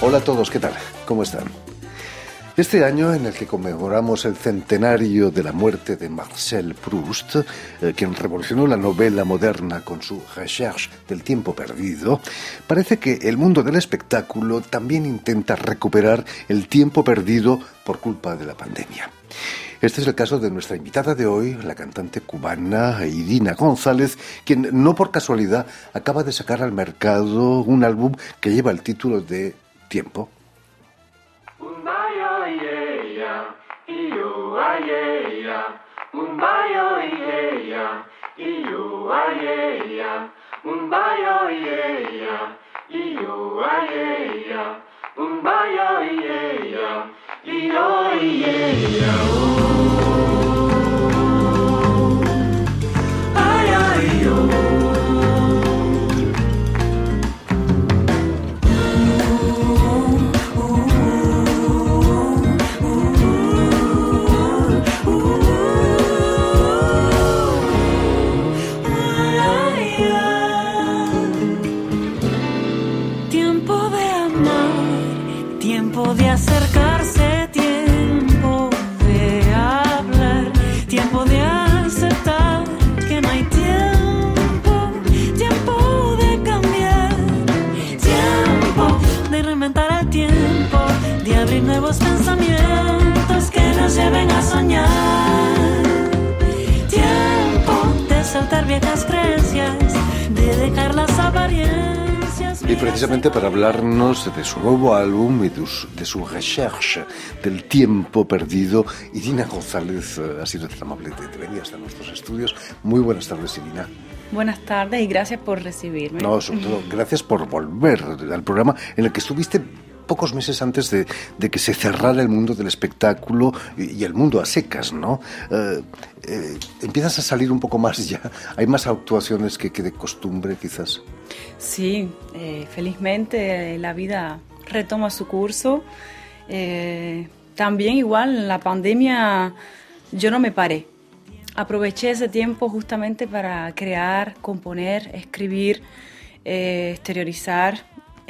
Hola a todos, ¿qué tal? ¿Cómo están? Este año en el que conmemoramos el centenario de la muerte de Marcel Proust, quien revolucionó la novela moderna con su Recherche del tiempo perdido, parece que el mundo del espectáculo también intenta recuperar el tiempo perdido por culpa de la pandemia. Este es el caso de nuestra invitada de hoy, la cantante cubana Irina González, quien no por casualidad acaba de sacar al mercado un álbum que lleva el título de Tiempo. Tiempo de amar, tiempo de acercarse, tiempo de hablar, tiempo de aceptar que no hay tiempo, tiempo de cambiar, tiempo de reinventar el tiempo, de abrir nuevos pensamientos que nos lleven a soñar, tiempo de saltar viejas creencias, de dejar las apariencias. Y precisamente para hablarnos de su nuevo álbum y de su recherche del tiempo perdido, Irina González ha sido tan amable de venir hasta nuestros estudios. Muy buenas tardes, Irina. Buenas tardes y gracias por recibirme. No, sobre todo, gracias por volver al programa en el que estuviste pocos meses antes de que se cerrara el mundo del espectáculo y el mundo a secas, ¿no? Empiezas a salir un poco más ya. Hay más actuaciones que de costumbre, quizás. Sí, felizmente la vida retoma su curso. También igual en la pandemia yo no me paré. Aproveché ese tiempo justamente para crear, componer, escribir, exteriorizar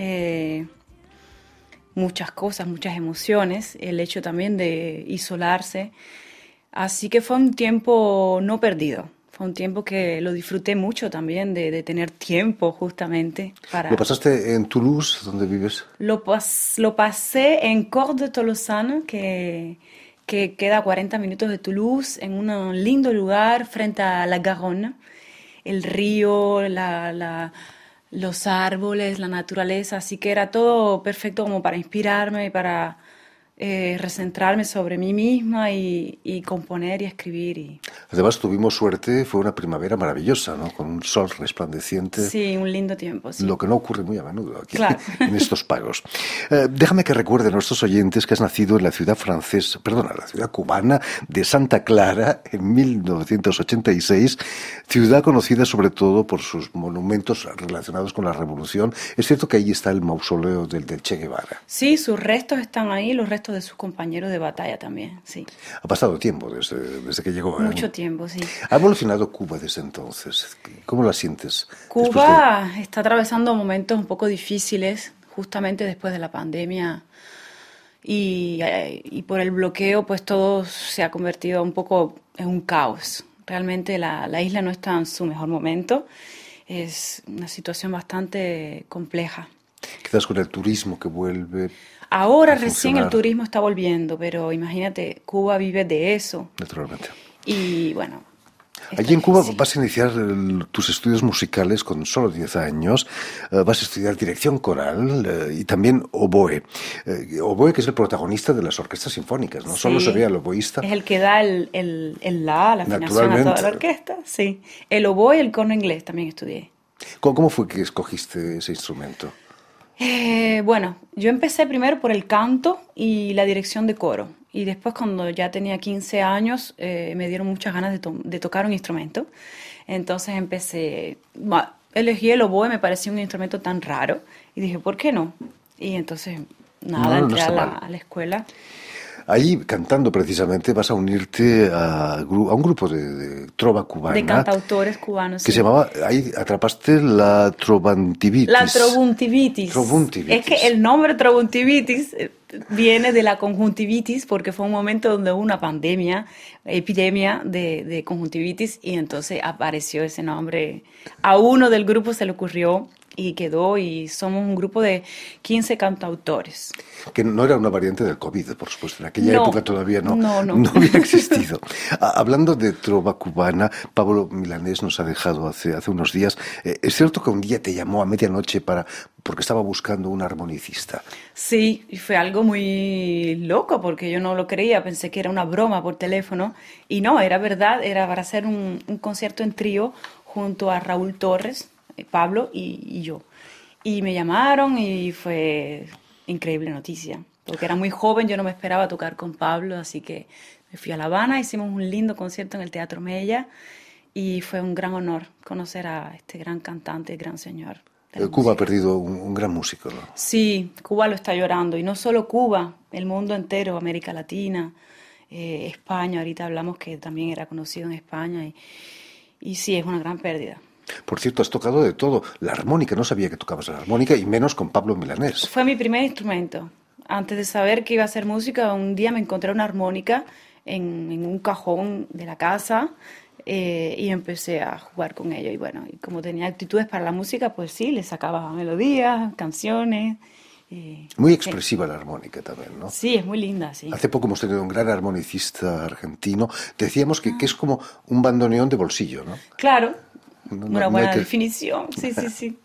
muchas cosas, muchas emociones. El hecho también de isolarse. Así que fue un tiempo no perdido. Fue un tiempo que lo disfruté mucho también, de tener tiempo justamente para... ¿Lo pasaste en Toulouse, donde vives? Lo pasé en Cort de Tolosane, que queda a 40 minutos de Toulouse, en un lindo lugar frente a la Garonne. El río, los árboles, la naturaleza, así que era todo perfecto como para inspirarme y para... recentrarme sobre mí misma y componer y escribir. Además tuvimos suerte, fue una primavera maravillosa, ¿no? Con un sol resplandeciente. Sí, un lindo tiempo, sí. Lo que no ocurre muy a menudo aquí, claro. En estos pagos. Déjame que recuerde a nuestros oyentes que has nacido en la ciudad la ciudad cubana de Santa Clara en 1986, ciudad conocida sobre todo por sus monumentos relacionados con la revolución. Es cierto que ahí está el mausoleo del Che Guevara. Sí, sus restos están ahí, los restos de sus compañeros de batalla también, sí. Ha pasado tiempo desde que llegó. Mucho tiempo, sí. ¿Ha evolucionado Cuba desde entonces? ¿Cómo la sientes? Cuba está atravesando momentos un poco difíciles, justamente después de la pandemia. Y por el bloqueo, pues todo se ha convertido un poco en un caos. Realmente la isla no está en su mejor momento. Es una situación bastante compleja. Quizás con el turismo que vuelve... Ahora recién el turismo está volviendo, pero imagínate, Cuba vive de eso. Naturalmente. Y bueno... Allí en Cuba vas a iniciar tus estudios musicales con solo 10 años. Vas a estudiar dirección coral y también oboe. Oboe, que es el protagonista de las orquestas sinfónicas, ¿no? Sí, Solo se ve al oboísta. es el que da la afinación a toda la orquesta. Sí. El oboe y el corno inglés también estudié. ¿Cómo fue que escogiste ese instrumento? Bueno, yo empecé primero por el canto y la dirección de coro. Y después, cuando ya tenía 15 años, me dieron muchas ganas de tocar un instrumento. Entonces elegí el oboe, me pareció un instrumento tan raro. Y dije, ¿por qué no? Y entonces, entré a la escuela. Ahí, cantando precisamente, vas a unirte a un grupo de trova cubana. De cantautores cubanos, que sí. se llamaba, ahí atrapaste la trovantivitis. La trovuntivitis. Trovuntivitis. Es que el nombre trovuntivitis viene de la conjuntivitis porque fue un momento donde hubo una epidemia de conjuntivitis y entonces apareció ese nombre. A uno del grupo se le ocurrió y quedó y somos un grupo de 15 cantautores. Que no era una variante del COVID, por supuesto. En aquella No, época todavía no no. había existido. Hablando de trova cubana, Pablo Milanés nos ha dejado hace unos días. ¿Es cierto que un día te llamó a medianoche porque estaba buscando un armonicista? Sí, y fue algo muy loco porque yo no lo creía, pensé que era una broma por teléfono y no, era verdad, era para hacer un concierto en trío junto a Raúl Torres, Pablo y yo. Y me llamaron y fue increíble noticia, porque era muy joven, yo no me esperaba tocar con Pablo, así que me fui a La Habana, hicimos un lindo concierto en el Teatro Mella y fue un gran honor conocer a este gran cantante, gran señor. Cuba ha perdido un gran músico, ¿no? Sí, Cuba lo está llorando, y no solo Cuba, el mundo entero, América Latina, España, ahorita hablamos que también era conocido en España, y sí, es una gran pérdida. Por cierto, has tocado de todo. La armónica, no sabía que tocabas la armónica, y menos con Pablo Milanés. Fue mi primer instrumento. Antes de saber que iba a hacer música, un día me encontré una armónica en un cajón de la casa y empecé a jugar con ella. Y bueno, y como tenía actitudes para la música, pues sí, le sacaba melodías, canciones. Muy expresiva la armónica también, ¿no? Sí, es muy linda, sí. Hace poco hemos tenido un gran armonicista argentino. Decíamos que es como un bandoneón de bolsillo, ¿no? Claro, No una hay buena que... definición, sí, sí, sí.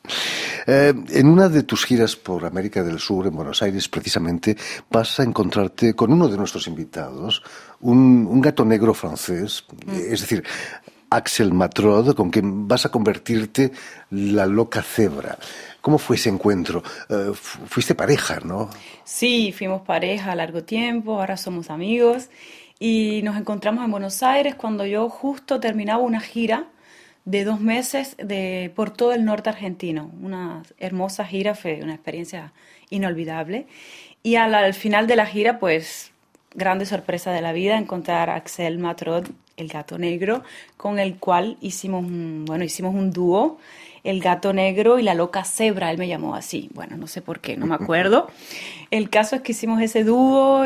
En una de tus giras por América del Sur, en Buenos Aires precisamente, vas a encontrarte con uno de nuestros invitados, un gato negro francés, es decir, Axel Matrod, con quien vas a convertirte la loca cebra. ¿Cómo fue ese encuentro? Fuiste pareja, ¿no? Sí, fuimos pareja a largo tiempo, ahora somos amigos y nos encontramos en Buenos Aires cuando yo justo terminaba una gira de 2 meses por todo el norte argentino. Una hermosa gira, fue una experiencia inolvidable. Y al final de la gira, pues, grande sorpresa de la vida, encontrar a Axel Matrod, el gato negro, con el cual hicimos un dúo, el gato negro y la loca cebra, él me llamó así. Bueno, no sé por qué, no me acuerdo. El caso es que hicimos ese dúo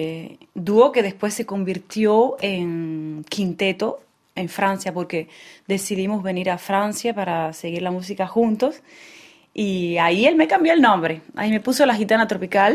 que después se convirtió en quinteto en Francia, porque decidimos venir a Francia para seguir la música juntos. Y ahí él me cambió el nombre. Ahí me puso La Gitana Tropical.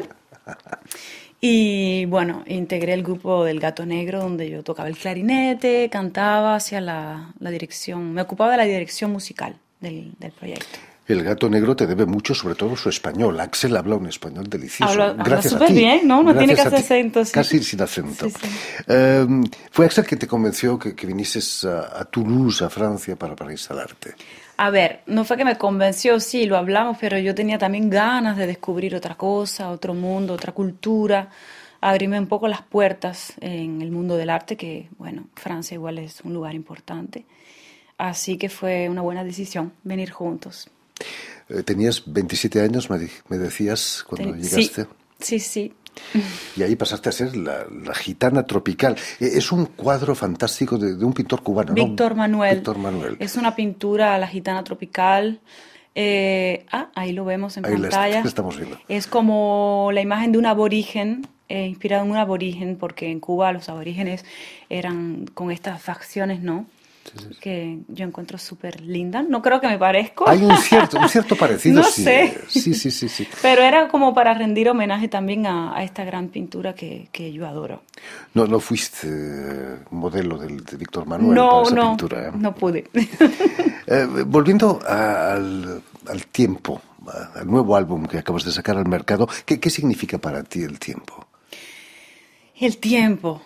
Y bueno, integré el grupo del Gato Negro, donde yo tocaba el clarinete, cantaba, hacía la dirección, me ocupaba de la dirección musical del proyecto. El Gato Negro te debe mucho, sobre todo su español. Axel habla un español delicioso. Habla súper bien, ¿no? No tiene casi acento. Sí. Casi sin acento. Sí, sí. ¿Fue Axel que te convenció que vinieses a Toulouse, a Francia, para instalarte? A ver, no fue que me convenció, sí, lo hablamos, pero yo tenía también ganas de descubrir otra cosa, otro mundo, otra cultura, abrirme un poco las puertas en el mundo del arte, que, bueno, Francia igual es un lugar importante. Así que fue una buena decisión venir juntos. Tenías 27 años, me decías, cuando llegaste. Sí. Y ahí pasaste a ser la gitana tropical. Es un cuadro fantástico de un pintor cubano, ¿no? Víctor Manuel. Víctor Manuel. Es una pintura, la gitana tropical. Ahí lo vemos en pantalla. La estamos viendo. Es como la imagen de un aborigen, inspirado en un aborigen, porque en Cuba los aborígenes eran con estas facciones, ¿no? Sí. Que yo encuentro súper linda. No creo que me parezco. Hay un cierto parecido. No sí. sé. Sí. Pero era como para rendir homenaje también a esta gran pintura que yo adoro. No fuiste modelo de Víctor Manuel para esa pintura. No pude. Volviendo al tiempo, al nuevo álbum que acabas de sacar al mercado, ¿qué significa para ti el tiempo? El tiempo.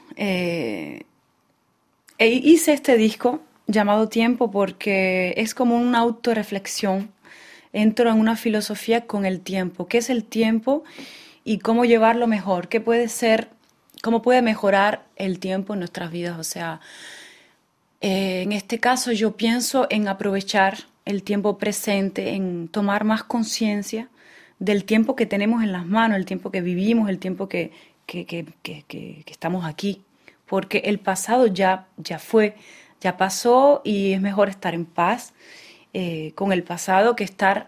Hice este disco llamado Tiempo porque es como una autorreflexión. Entro en una filosofía con el tiempo. ¿Qué es el tiempo y cómo llevarlo mejor? ¿Qué puede ser, cómo puede mejorar el tiempo en nuestras vidas? O sea, en este caso yo pienso en aprovechar el tiempo presente, en tomar más conciencia del tiempo que tenemos en las manos, el tiempo que vivimos, el tiempo que que estamos aquí, porque el pasado ya fue, ya pasó y es mejor estar en paz con el pasado que estar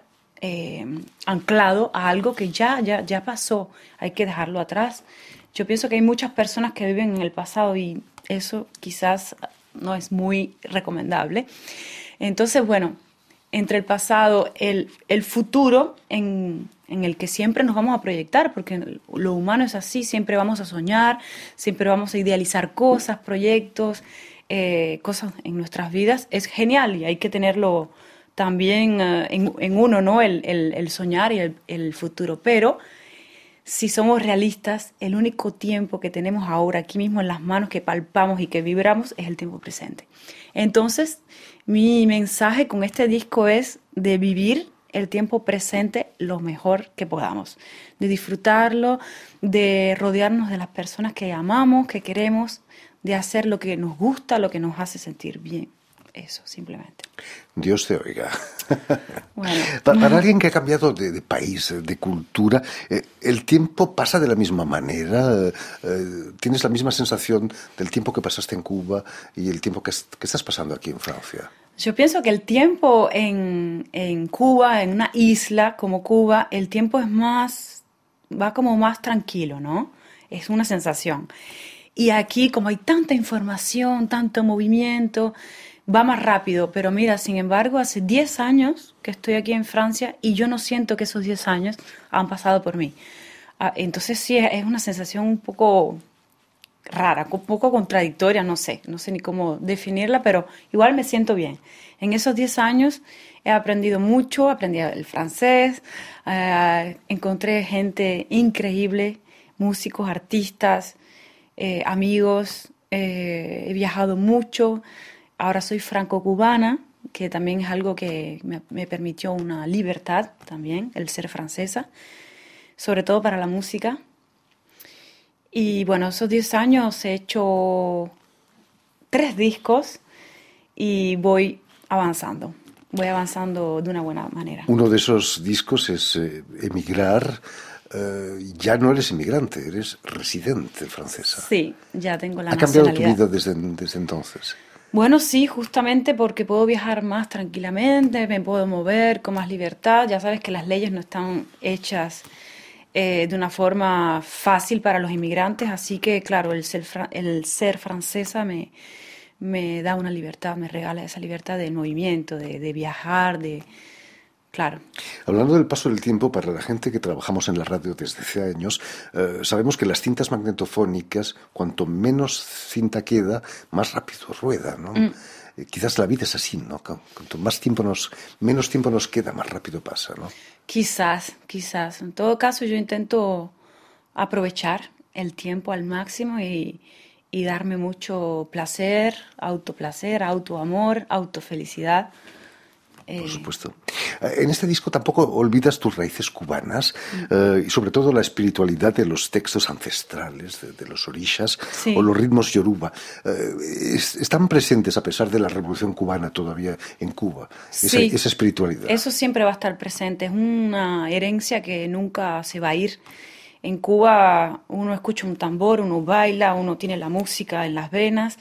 anclado a algo que ya pasó, hay que dejarlo atrás. Yo pienso que hay muchas personas que viven en el pasado y eso quizás no es muy recomendable. Entonces, bueno, entre el pasado, el futuro en el que siempre nos vamos a proyectar, porque lo humano es así, siempre vamos a soñar, siempre vamos a idealizar cosas, proyectos, cosas en nuestras vidas. Es genial y hay que tenerlo también en uno, ¿no? El soñar y el futuro. Pero si somos realistas, el único tiempo que tenemos ahora, aquí mismo en las manos, que palpamos y que vibramos, es el tiempo presente. Entonces, mi mensaje con este disco es de vivir el tiempo presente lo mejor que podamos, de disfrutarlo, de rodearnos de las personas que amamos, que queremos, de hacer lo que nos gusta, lo que nos hace sentir bien. Eso, simplemente. Dios te oiga. Bueno. Para alguien que ha cambiado de país, de cultura, ¿el tiempo pasa de la misma manera? ¿Tienes la misma sensación del tiempo que pasaste en Cuba y el tiempo que estás pasando aquí en Francia? Yo pienso que el tiempo en Cuba, en una isla como Cuba, el tiempo es va como más tranquilo, ¿no? Es una sensación. Y aquí, como hay tanta información, tanto movimiento, va más rápido. Pero mira, sin embargo, hace 10 años que estoy aquí en Francia y yo no siento que esos 10 años han pasado por mí. Entonces sí, es una sensación un poco rara, un poco contradictoria, no sé ni cómo definirla, pero igual me siento bien. En esos 10 años he aprendido mucho, aprendí el francés, encontré gente increíble, músicos, artistas, amigos, he viajado mucho, ahora soy franco-cubana, que también es algo que me permitió una libertad también, el ser francesa, sobre todo para la música. Y bueno, esos 10 años he hecho 3 discos y voy avanzando de una buena manera. Uno de esos discos es Emigrar. Ya no eres inmigrante, eres residente francesa. Sí, ya tengo la nacionalidad. ¿Ha cambiado tu vida desde entonces? Bueno, sí, justamente porque puedo viajar más tranquilamente, me puedo mover con más libertad. Ya sabes que las leyes no están hechas de una forma fácil para los inmigrantes, así que claro, el ser francesa me da una libertad, me regala esa libertad del movimiento, de viajar, claro. Hablando del paso del tiempo, para la gente que trabajamos en la radio desde hace años, sabemos que las cintas magnetofónicas, cuanto menos cinta queda, más rápido rueda, ¿no? Quizás la vida es así, ¿no? Cuanto menos tiempo nos queda, más rápido pasa, ¿no? Quizás. En todo caso, yo intento aprovechar el tiempo al máximo y darme mucho placer, autoamor, autofelicidad. Por supuesto. En este disco tampoco olvidas tus raíces cubanas y sobre todo la espiritualidad de los textos ancestrales, de los orishas, sí, o los ritmos yoruba. Están presentes a pesar de la revolución cubana todavía en Cuba, sí, esa espiritualidad. Eso siempre va a estar presente, es una herencia que nunca se va a ir. En Cuba uno escucha un tambor, uno baila, uno tiene la música en las venas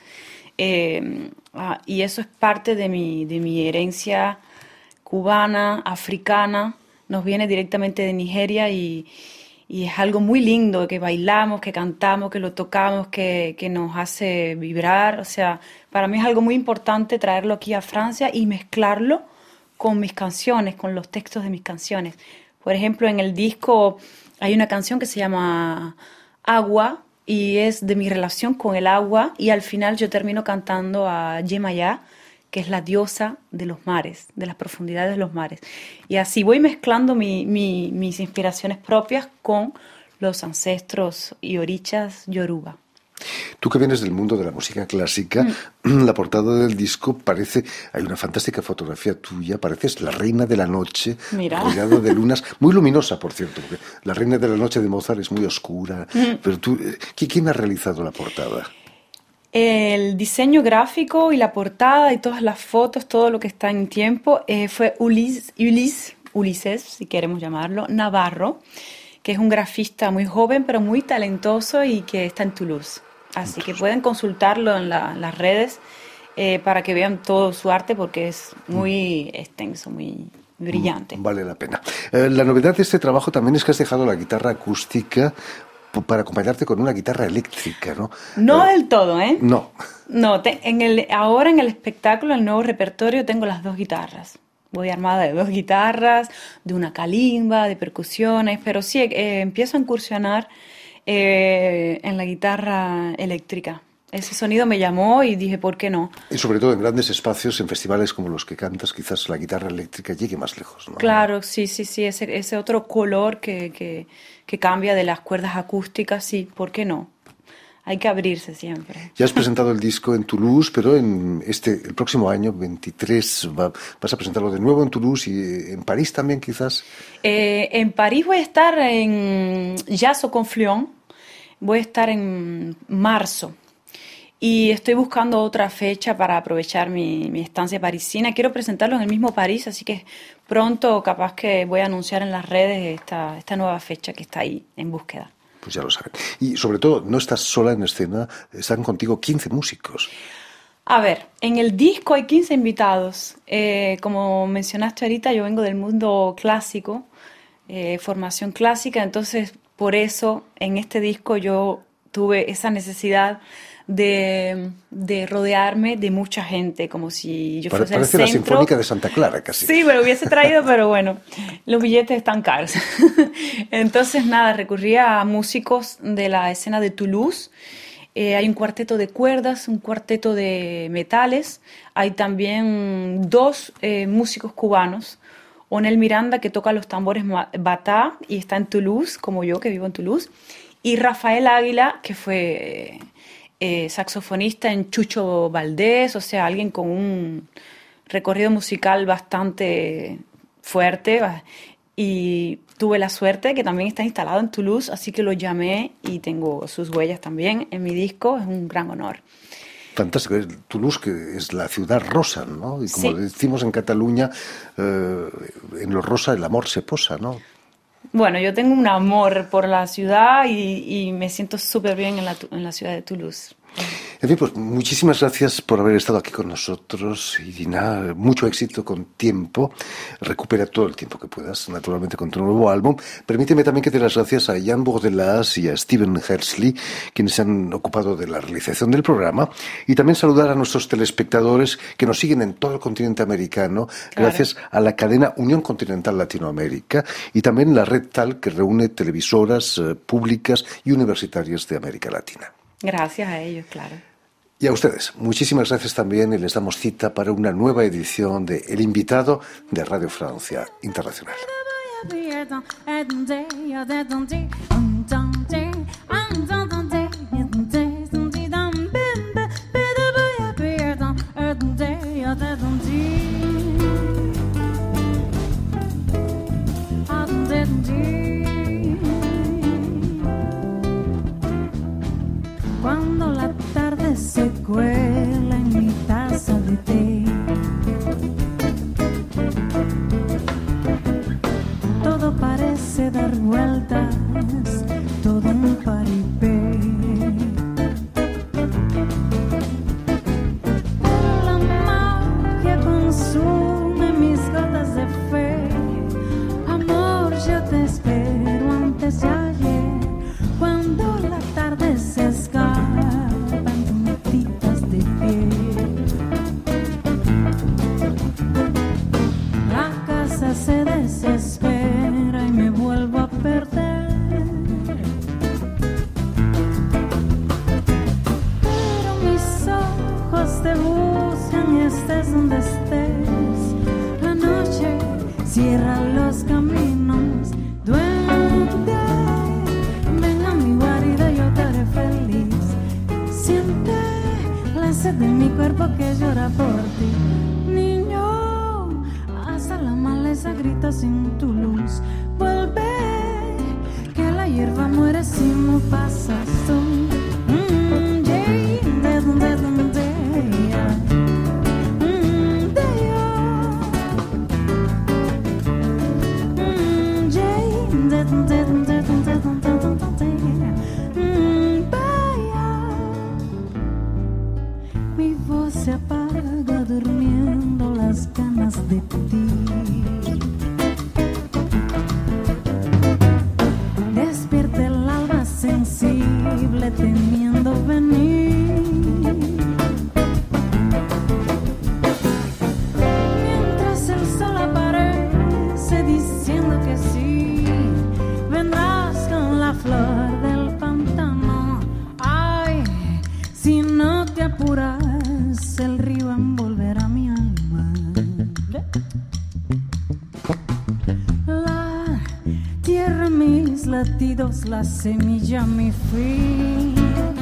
y eso es parte de mi herencia cubana, africana, nos viene directamente de Nigeria y es algo muy lindo que bailamos, que cantamos, que lo tocamos, que nos hace vibrar. O sea, para mí es algo muy importante traerlo aquí a Francia y mezclarlo con mis canciones, con los textos de mis canciones. Por ejemplo, en el disco hay una canción que se llama Agua y es de mi relación con el agua y al final yo termino cantando a Yemaya, que es la diosa de los mares, de las profundidades de los mares. Y así voy mezclando mis inspiraciones propias con los ancestros y orishas yoruba. Tú que vienes del mundo de la música clásica, la portada del disco hay una fantástica fotografía tuya, pareces la reina de la noche, rodeada de lunas, muy luminosa, por cierto, porque la reina de la noche de Mozart es muy oscura, pero tú, ¿quién ha realizado la portada? El diseño gráfico y la portada y todas las fotos, todo lo que está en tiempo, fue Ulises, si queremos llamarlo, Navarro, que es un grafista muy joven, pero muy talentoso y que está en Toulouse. Así que pueden consultarlo en las redes para que vean todo su arte porque es muy extenso, muy brillante. Vale la pena. La novedad de este trabajo también es que has dejado la guitarra acústica para acompañarte con una guitarra eléctrica, ¿no? No del todo, ¿eh? No. No, ahora en el espectáculo, el nuevo repertorio, tengo las 2 guitarras. Voy armada de 2 guitarras, de una calimba, de percusiones, pero sí, empiezo a incursionar en la guitarra eléctrica. Ese sonido me llamó y dije, ¿por qué no? Y sobre todo en grandes espacios, en festivales como los que cantas, quizás la guitarra eléctrica llegue más lejos, ¿no? Claro, sí, ese otro color que cambia de las cuerdas acústicas, sí, ¿por qué no? Hay que abrirse siempre. Ya has presentado el disco en Toulouse, pero el próximo año, 23, vas a presentarlo de nuevo en Toulouse y en París también, quizás. En París voy a estar en Jazz au Confluent, voy a estar en marzo. Y estoy buscando otra fecha para aprovechar mi estancia parisina. Quiero presentarlo en el mismo París, así que pronto capaz que voy a anunciar en las redes esta nueva fecha que está ahí en búsqueda. Pues ya lo saben. Y sobre todo, no estás sola en escena, están contigo 15 músicos. A ver, en el disco hay 15 invitados. Como mencionaste ahorita, yo vengo del mundo clásico, formación clásica, entonces por eso en este disco yo tuve esa necesidad de rodearme de mucha gente, como si yo fuese el centro. Parece la Sinfónica de Santa Clara, casi. Sí, me lo hubiese traído, pero bueno, los billetes están caros. Entonces, nada, recurrí a músicos de la escena de Toulouse. Hay un cuarteto de cuerdas, un cuarteto de metales. Hay también 2 músicos cubanos. Onel Miranda, que toca los tambores batá y está en Toulouse, como yo, que vivo en Toulouse. Y Rafael Águila, que fue saxofonista en Chucho Valdés, o sea, alguien con un recorrido musical bastante fuerte. Y tuve la suerte que también está instalado en Toulouse, así que lo llamé y tengo sus huellas también en mi disco. Es un gran honor. Fantástico. Toulouse, que es la ciudad rosa, ¿no? Y como Sí. decimos en Cataluña, en lo rosa el amor se posa, ¿no? Bueno, yo tengo un amor por la ciudad y me siento súper bien en la ciudad de Toulouse. En fin, pues muchísimas gracias por haber estado aquí con nosotros, Irina. Mucho éxito con Tiempo. Recupera todo el tiempo que puedas, naturalmente, con tu nuevo álbum. Permíteme también que dé las gracias a Jan Bourdelas y a Steven Hersley, quienes se han ocupado de la realización del programa, y también saludar a nuestros telespectadores que nos siguen en todo el continente americano, Claro. gracias a la cadena Unión Continental Latinoamérica y también la red TAL, que reúne televisoras públicas y universitarias de América Latina. Gracias a ellos, claro. Y a ustedes, muchísimas gracias también y les damos cita para una nueva edición de El Invitado de Radio Francia Internacional. Cuando la tarde se cuela en mi taza de té, todo parece dar vueltas, todo un paripé. La magia consume mis gotas de fe. Amor, yo te espero antes de ayer. Cuando la tarde se escapan puntitas de pie, la casa se desespera y me vuelvo a perder. Pero mis ojos te buscan y estés donde estés. La noche cierra los caminos, duende. Ven a mi guarida, yo te haré feliz. Siente la sed de mi cuerpo que llora por ti. Niño, hasta la maleza grita sin tu luz. Vuelve, que la hierba muere si no pasas tú. Jane, se apaga durmiendo las ganas de ti. Despierta el alma sensible temiendo venir. Mientras el sol aparece diciendo que sí, vendrás con la flor del pantano. Ay, si no te apuras, el río envolverá mi alma. La tierra, mis latidos, la semilla, mi fin.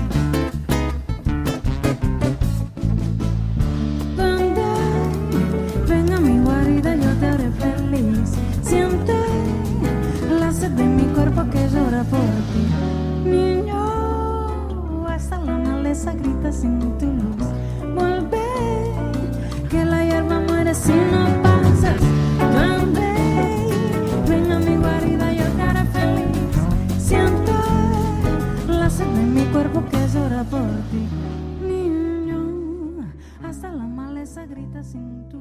Donde venga mi guarida, yo te haré feliz. Siente la sed de mi cuerpo que llora por ti. Niño, hasta la maleza grita sin tu luz. Vuelve, que la hierba muere si no pasas. Donde venga mi guarida, yo te haré feliz. Siente la sed de mi cuerpo que llora por ti. Niño, hasta la maleza grita sin tu